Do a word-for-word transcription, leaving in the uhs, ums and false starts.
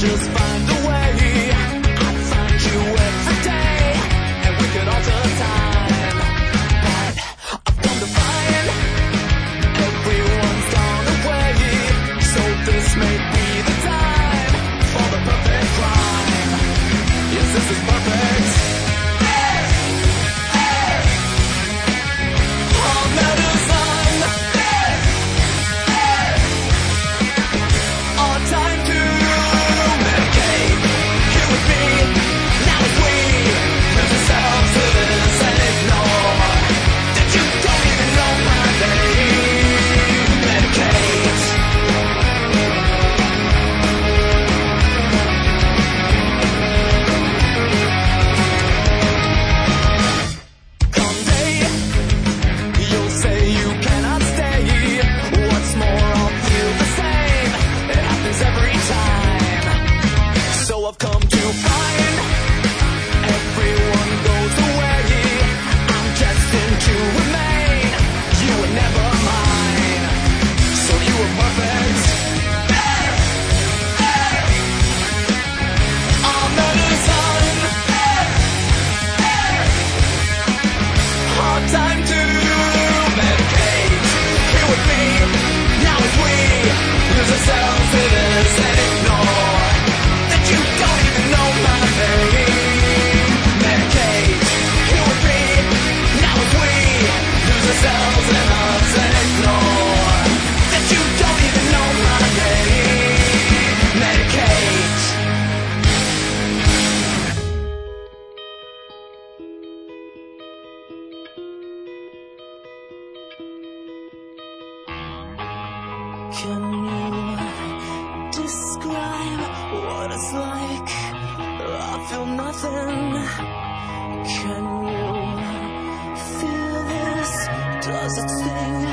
just find a way. I'd find you every day, and we could alter time. But I've come to find everyone's gone away, so this may be the time for the perfect crime. Yes, this is perfect. All medicine. Our time to medicate. You and me, now as we lose ourselves to this and ignore that you don't even know my name. Medicate. Someday you'll say you cannot stay. What's more, I'll feel the same. It happens every time. So I've come to find everyone goes away. I'm destined to remain. You were never mine, so you were perfect. Our medicine. Hard time to medicate. Here with me, now as we lose ourselves to this and ignore that you don't even know my name. Medicate. Here with me, now as we lose ourselves in us and ignore that you don't even know my name. Medicate. Can you describe what it's like? I feel nothing. Can you feel this? Does it sting?